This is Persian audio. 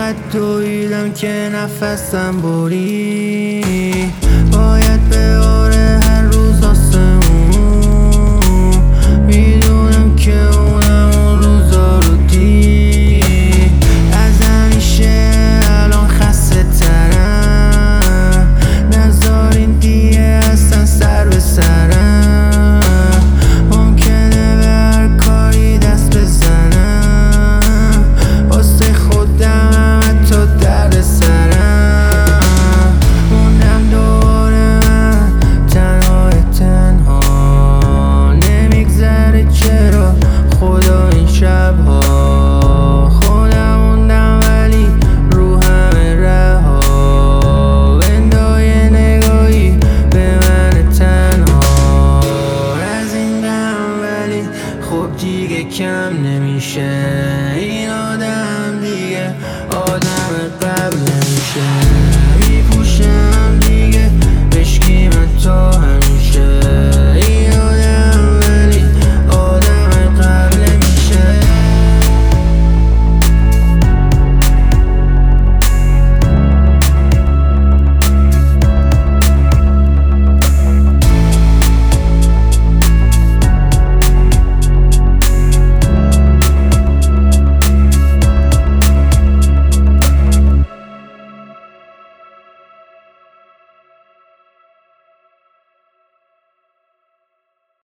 انقدر دویدم که نفسم بری، باید بباره هر روز آسمون. میدونم که اونم اون روزا رو دید، از همیشه الان خسته ترم. نذارین دیگه اصلا سر به سرم، ممکنه به هر کاری دست بزنم، واسه خودم حتی درد سرم. موندم دوباره من تنها نمیگذره چرا خدا این شبها. خودم موندم ولی رو همه رها، بندای نگاهی به من تنها. از این غم ولی خب دیگه کم نمیشه، این آدم دیگه آدم قبل نمیشه.